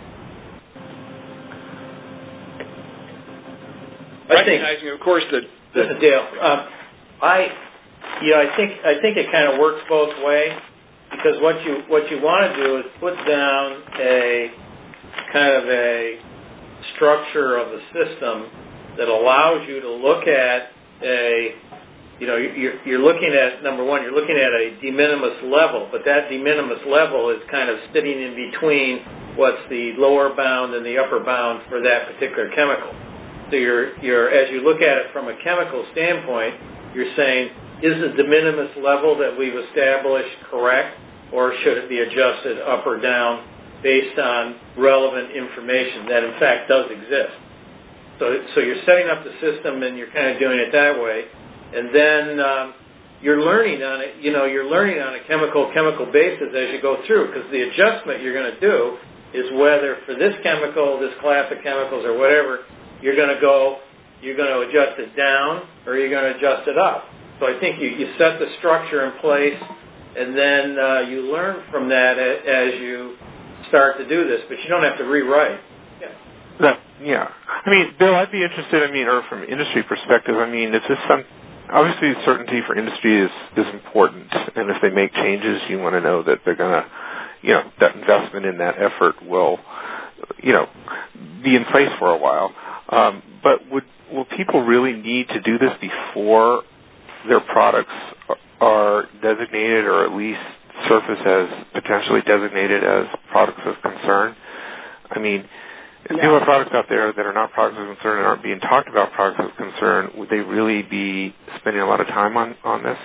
Speaker 1: Recognizing, of course, that,
Speaker 3: that this is Dale. Um, I, you know, I think I think it kind of works both ways, because what you what you want to do is put down a kind of a structure of the system that allows you to look at a, you know, you're, you're looking at, number one, you're looking at a de minimis level, but that de minimis level is kind of sitting in between what's the lower bound and the upper bound for that particular chemical. So you're, you're, as you look at it from a chemical standpoint, you're saying, is the de minimis level that we've established correct, or should it be adjusted up or down based on relevant information that, in fact, does exist? So, so you're setting up the system, and you're kind of doing it that way. And then um, you're learning on it, you know, you're learning on a chemical-chemical basis as you go through, because the adjustment you're going to do is whether for this chemical, this class of chemicals or whatever, you're going to go, you're going to adjust it down or you're going to adjust it up. So I think you, you set the structure in place and then uh, you learn from that as you start to do this, but you don't have to rewrite.
Speaker 8: Yeah. That, yeah. I mean, Bill, I'd be interested, I mean, or from industry perspective, I mean, is this some, obviously certainty for industry is, is important, and if they make changes, you want to know that they're going to, you know, that investment in that effort will, you know, be in place for a while. Um, but would will people really need to do this before their products are designated or at least surface as potentially designated as products of concern? I mean, if
Speaker 2: yeah.
Speaker 8: people have products out there that are not products of concern and aren't being talked about products of concern, would they really be spending a lot of time on, on this?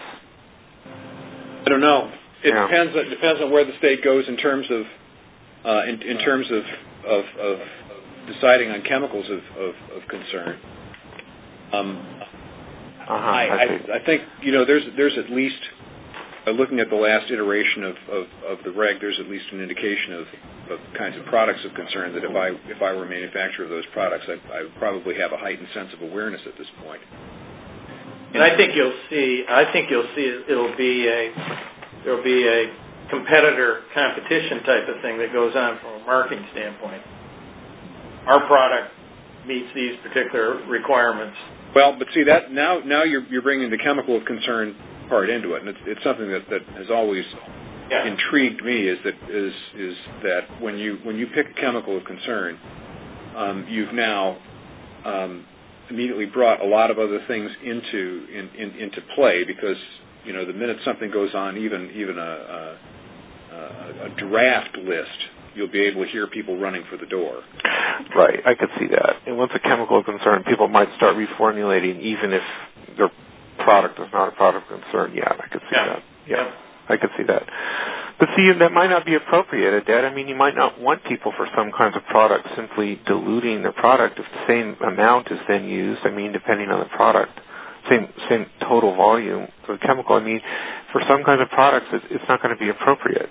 Speaker 1: I don't know. It
Speaker 8: yeah.
Speaker 1: depends. It depends on where the state goes in terms of uh, in, in terms of, of, of deciding on chemicals of, of, of concern. Um,
Speaker 8: uh-huh,
Speaker 1: I, I, I think you know there's there's at least uh, looking at the last iteration of, of, of the reg, there's at least an indication of, of kinds of products of concern that if I if I were a manufacturer of those products, I, I would probably have a heightened sense of awareness at this point.
Speaker 3: And I think you'll see. I think you'll see it'll be a there'll be a competitor competition type of thing that goes on from a marketing standpoint. Our product meets these particular requirements.
Speaker 1: Well, but see that now now you're you're bringing the chemical of concern part into it, and it's, it's something that, that has always
Speaker 3: yeah.
Speaker 1: intrigued me. Is that is is that when you when you pick a chemical of concern, um, you've now um, immediately brought a lot of other things into in, in, into play because you know the minute something goes on, even even a, a, a draft list, you'll be able to hear people running for the door.
Speaker 8: Right, I could see that. And once a chemical of concern, people might start reformulating even if their product is not a product of concern. Yeah, I could see
Speaker 3: yeah.
Speaker 8: that. Yeah, yeah, I could see that. But see, that might not be appropriate, Adette. I mean, you might not want people for some kinds of products simply diluting their product if the same amount is then used, I mean, depending on the product, same same total volume of chemical. I mean, for some kinds of products, it's, it's not going to be appropriate.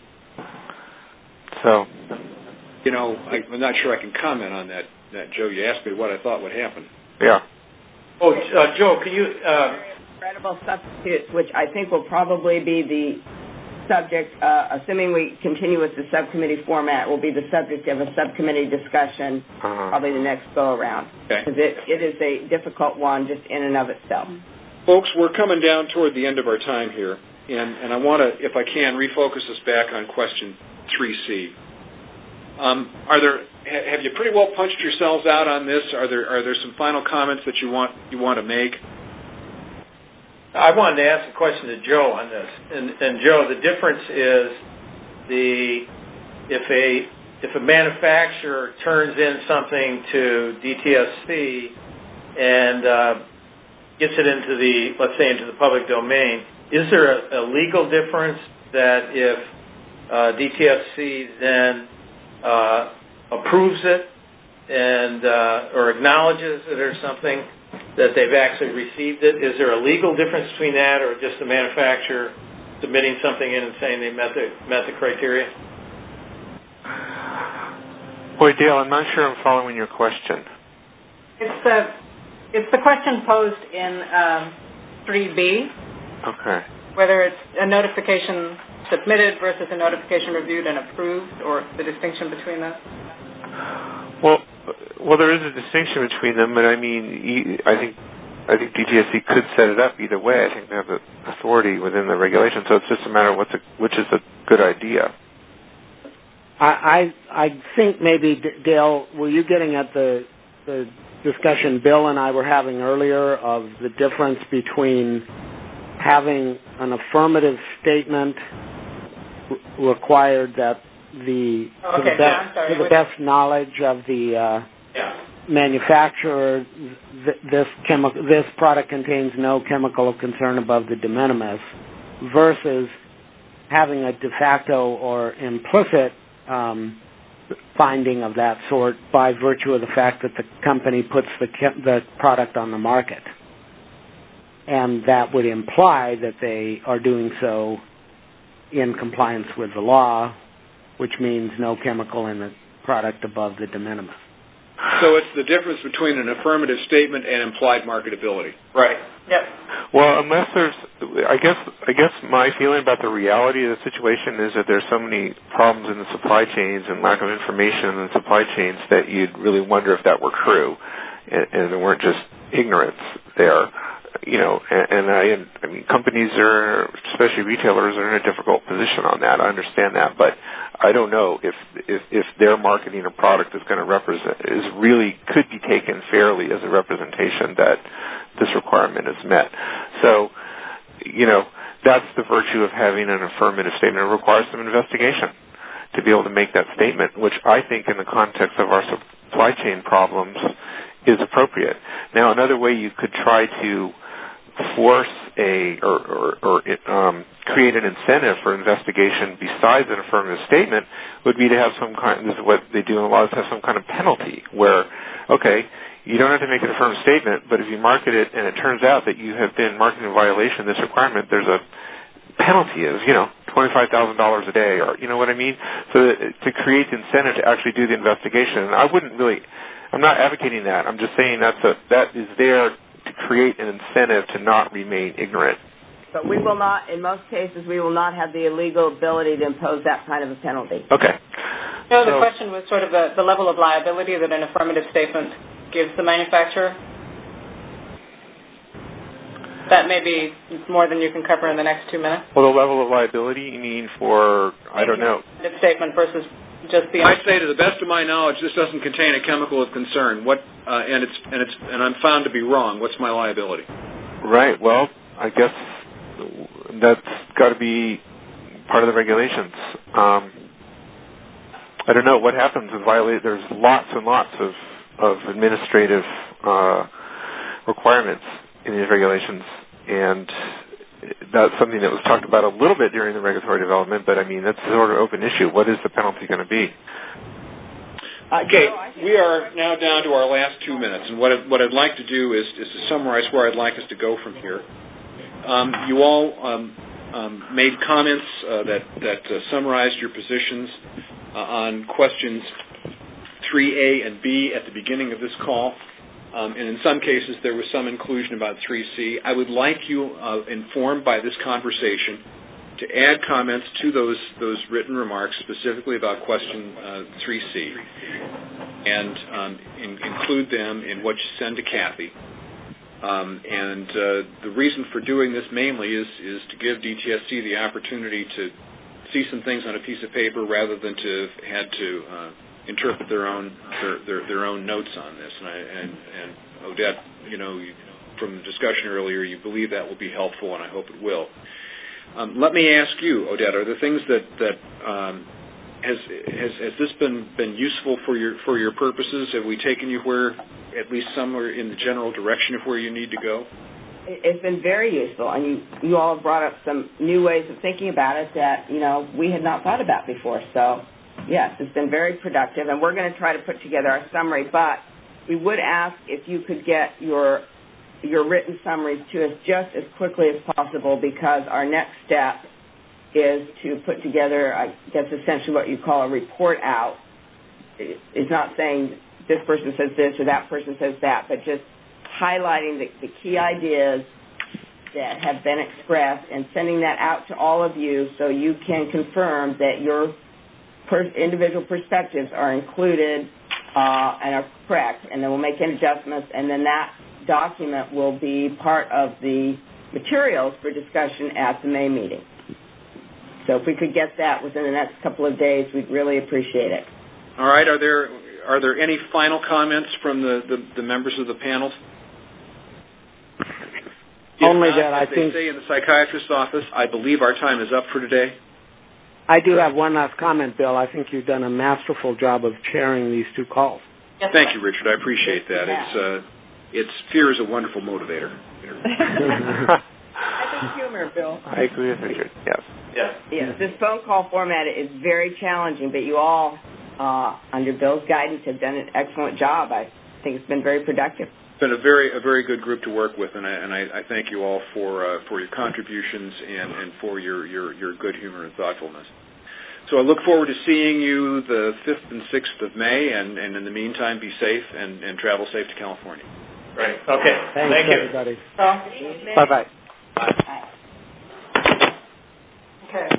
Speaker 8: So,
Speaker 1: you know, I, I'm not sure I can comment on that, that, Joe. You asked me what I thought would happen.
Speaker 8: Yeah.
Speaker 3: Oh, uh, Joe, can you... Uh...
Speaker 2: Incredible substitutes, which I think will probably be the subject, uh, assuming we continue with the subcommittee format, will be the subject of a subcommittee discussion uh-huh. probably the next go-around. Because
Speaker 1: okay.
Speaker 2: it, it is a difficult one just in and of itself.
Speaker 1: Folks, we're coming down toward the end of our time here, and, and I want to, if I can, refocus us back on question three C. Um, are there? Ha, have you pretty well punched yourselves out on this? Are there are there some final comments that you want you want to make?
Speaker 3: I wanted to ask a question to Joe on this, and, and Joe, the difference is the if a if a manufacturer turns in something to D T S C and uh, gets it into the let's say into the public domain, is there a, a legal difference that if Uh, D T F C then uh, approves it and uh, or acknowledges it or something that they've actually received it? Is there a legal difference between that or just the manufacturer submitting something in and saying they met the met the criteria?
Speaker 8: Boy, Dale, I'm not sure I'm following your question.
Speaker 4: It's the it's the question posed in um, three B.
Speaker 8: Okay.
Speaker 4: Whether it's a notification submitted versus a notification reviewed and approved, or the distinction between those?
Speaker 8: Well, well, there is a distinction between them, but I mean, I think I think D T S C could set it up either way. I think they have the authority within the regulation, so it's just a matter of what's a, which is a good idea.
Speaker 5: I I, I think maybe Dale, were you getting at the the discussion Bill and I were having earlier of the difference between having an affirmative statement required that the
Speaker 4: oh, okay.
Speaker 5: to the best,
Speaker 4: yeah,
Speaker 5: to the best knowledge of the uh,
Speaker 3: yeah.
Speaker 5: manufacturer, th- this chemical, this product contains no chemical of concern above the de minimis, versus having a de facto or implicit um, finding of that sort by virtue of the fact that the company puts the chem- the product on the market, and that would imply that they are doing so in compliance with the law, which means no chemical in the product above the de minimis.
Speaker 1: So it's the difference between an affirmative statement and implied marketability.
Speaker 3: Right.
Speaker 4: Yep.
Speaker 8: Well, unless there's, I guess, I guess my feeling about the reality of the situation is that there's so many problems in the supply chains and lack of information in the supply chains that you'd really wonder if that were true, and, and there weren't just ignorance there. You know, and, and I, I mean, companies are, especially retailers, are in a difficult position on that. I understand that, but I don't know if if, if their marketing a product is going to represent is really could be taken fairly as a representation that this requirement is met. So, you know, that's the virtue of having an affirmative statement. It requires some investigation to be able to make that statement, which I think in the context of our supply chain problems is appropriate. Now, another way you could try to force a or, or, or um, create an incentive for investigation besides an affirmative statement would be to have some kind, this is what they do in a lot of have some kind of penalty where, okay, you don't have to make an affirmative statement, but if you market it and it turns out that you have been marketing in violation of this requirement, there's a penalty of, you know, twenty-five thousand dollars a day, or, you know what I mean? So that, to create the incentive to actually do the investigation. And I wouldn't really, I'm not advocating that. I'm just saying that's a, that is there to create an incentive to not remain ignorant.
Speaker 2: But we will not, in most cases, we will not have the illegal ability to impose that kind of a penalty.
Speaker 8: Okay.
Speaker 4: No, the
Speaker 8: so,
Speaker 4: question was sort of the, the level of liability that an affirmative statement gives the manufacturer. That may be more than you can cover in the next two minutes.
Speaker 8: Well, the level of liability, you mean for, I don't know.
Speaker 4: The statement versus just the...
Speaker 1: I say to the best of my knowledge, this doesn't contain a chemical of concern. What, uh, and it's and it's and I'm found to be wrong. What's my liability?
Speaker 8: Right. Well, I guess that's got to be part of the regulations. Um, I don't know what happens if violate. There's lots and lots of of administrative uh, requirements in these regulations, and that's something that was talked about a little bit during the regulatory development, but I mean, that's sort of an open issue. What is the penalty going to be?
Speaker 1: Okay, we are now down to our last two minutes, and what, I, what I'd like to do is, is to summarize where I'd like us to go from here. Um, you all um, um, made comments uh, that, that uh, summarized your positions uh, on questions three A and B at the beginning of this call. Um, and in some cases, there was some inclusion about three C. I would like you, uh, informed by this conversation, to add comments to those those written remarks, specifically about question uh, three C, and um, in, include them in what you send to Kathy. Um, and uh, the reason for doing this mainly is, is to give D T S C the opportunity to see some things on a piece of paper rather than to have had to uh, interpret their own their, their their own notes on this. And, I, and and Odette, you know, you, from the discussion earlier, you believe that will be helpful, and I hope it will. Um, let me ask you, Odette, are there things that that um, has has has this been been useful for your for your purposes? Have we taken you where, at least somewhere in the general direction of where you need to go?
Speaker 2: It's been very useful, and you, you all have brought up some new ways of thinking about it that, you know, we had not thought about before. So, yes, it's been very productive, and we're going to try to put together our summary, but we would ask if you could get your your written summaries to us just as quickly as possible, because our next step is to put together, I guess, essentially what you call a report out. It's not saying this person says this or that person says that, but just highlighting the, the key ideas that have been expressed and sending that out to all of you so you can confirm that your per- individual perspectives are included uh, and are correct, and then we'll make any adjustments, and then that document will be part of the materials for discussion at the May meeting. So if we could get that within the next couple of days, we'd really appreciate it.
Speaker 1: All right. Are there are there any final comments from the, the, the members of the panel?
Speaker 5: Only
Speaker 1: not,
Speaker 5: that I
Speaker 1: as
Speaker 5: think...
Speaker 1: they say in the psychiatrist's office, I believe our time is up for today.
Speaker 5: I do have one last comment, Bill. I think you've done a masterful job of chairing these two calls.
Speaker 1: Yes, Thank you, Richard. I appreciate that. Yeah. It's uh, it's fear is a wonderful motivator.
Speaker 2: I think humor, Bill.
Speaker 8: I agree with Richard. Yes.
Speaker 3: Yes.
Speaker 2: Yes. This phone call format is very challenging, but you all, uh, under Bill's guidance, have done an excellent job. I think it's been very productive.
Speaker 1: It's been a very a very good group to work with, and I and I, I thank you all for uh, for your contributions and, and for your, your, your good humor and thoughtfulness. So I look forward to seeing you the fifth and sixth of May, and, and in the meantime, be safe and, and travel safe to California.
Speaker 3: Right. Okay.
Speaker 5: Thanks,
Speaker 3: Thank you.
Speaker 5: everybody.
Speaker 4: So,
Speaker 5: Bye-bye.
Speaker 4: Okay.